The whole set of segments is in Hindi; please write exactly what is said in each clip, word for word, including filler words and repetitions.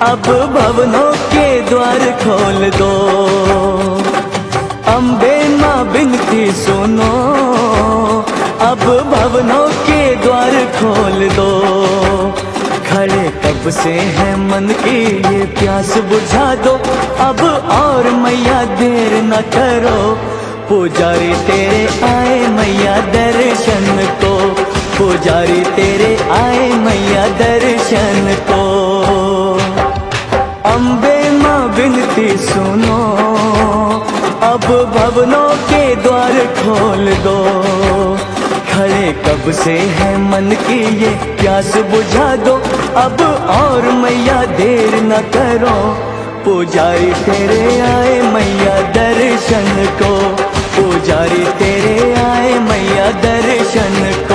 अब भवनों के द्वार खोल दो। अम्बे माँ बिनती सुनो, अब भवनों के द्वार खोल दो। खड़े कब से है मन की ये प्यास बुझा दो। अब और मैया देर न करो, पुजारी तेरे आए मैया दर्शन को। पुजारी तेरे आए मैया दर्शन को। अम्बे माँ बिनती सुनो, अब भवनों के द्वार खोल दो। खड़े कब से है मन की ये प्यास बुझा दो। अब और मैया देर न करो, पुजारी तेरे आए मैया दर्शन को। पुजारी तेरे आए मैया दर्शन को।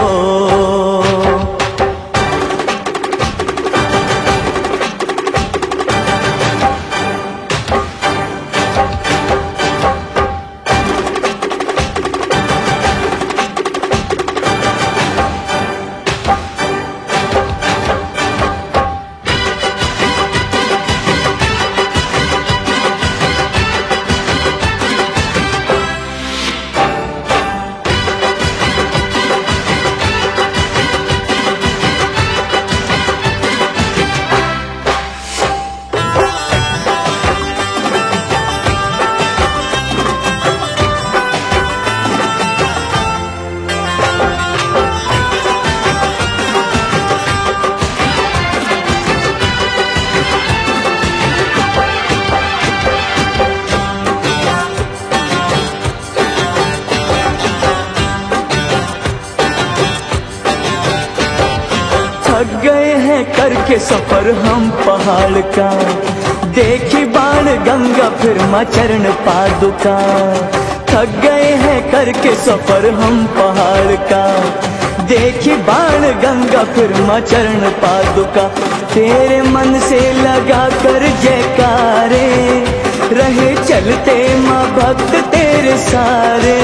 थक गए हैं करके सफर हम पहाड़ का। देखी बाण गंगा फिर माँ चरण पादुका। थक गए हैं करके सफर हम पहाड़ का। देखी बाण गंगा फिर माँ चरण पादुका। तेरे मन से लगा कर जयकारे, रहे चलते माँ भक्त तेरे सारे।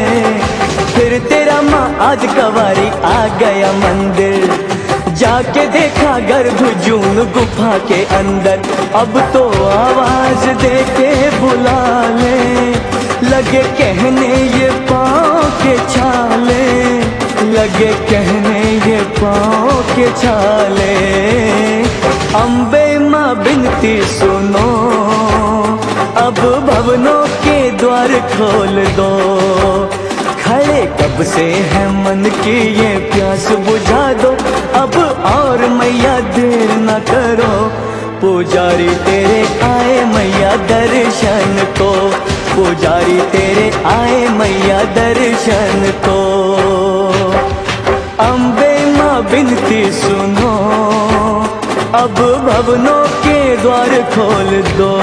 फिर तेरा माँ आज कवारी आ गया मंदिर, जाके देखा गर्भ जून गुफा के अंदर। अब तो आवाज देके बुला ले, लगे कहने ये पाँव के छाले। लगे कहने ये पाँव के छाले। अम्बे माँ बिनती सुनो, अब भवनों के द्वार खोल दो। खड़े कब से है मन की ये प्यास बुझा दो। अब और मैया देर न करो, पुजारी तेरे आए मैया दर्शन को। पुजारी तेरे आए मैया दर्शन को। अम्बे माँ बिनती सुनो, अब भवनों के द्वार खोल दो।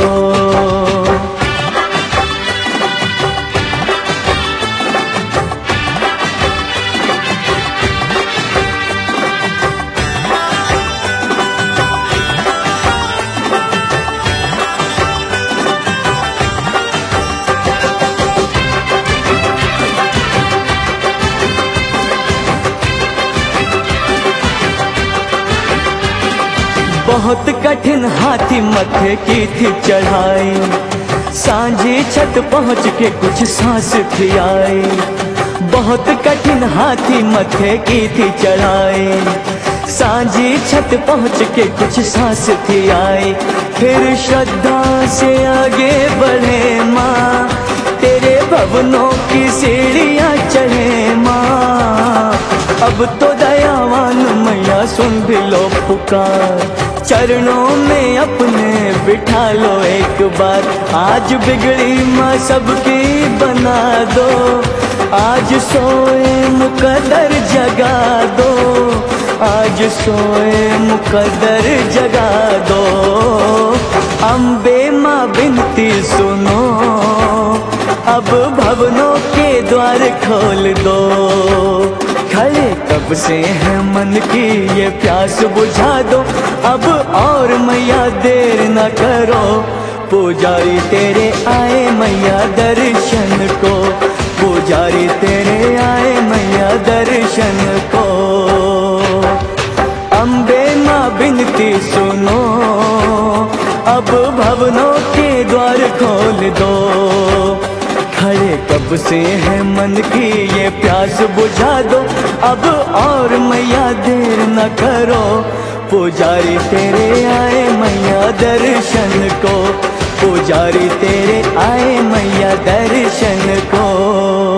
बहुत कठिन हाथी मथे की थी चढ़ाई, सांझी छत पहुँच के कुछ सांस थी आई। बहुत कठिन हाथी मथे की थी चढ़ाई, सांझी छत पहुँच के कुछ सांस थी आई। फिर श्रद्धा से आगे बढ़े माँ, तेरे भवनों की सीढ़ियाँ चढ़े माँ। अब तो दयावान मैया सुन भी लो पुकार, चरणों में अपने बिठा लो एक बार। आज बिगड़ी माँ सबकी बना दो, आज सोए मुकद्दर जगा दो। आज सोए मुकद्दर जगा दो। अम्बे माँ बिनती सुनो, अब भवनों के द्वार खोल दो। खड़े कब से है मन की ये प्यास बुझा दो। अब और मैया देर न करो, पुजारी तेरे आए मैया दर्शन को। पुजारी तेरे आए मैया दर्शन को। अम्बे माँ बिनती सुनो, अब भवनों के द्वार खोल दो। खड़े कब से है मन की ये प्यास बुझा दो, अब और मैया देर न करो। पुजारी तेरे आए मैया दर्शन को, पुजारी तेरे आए मैया दर्शन को।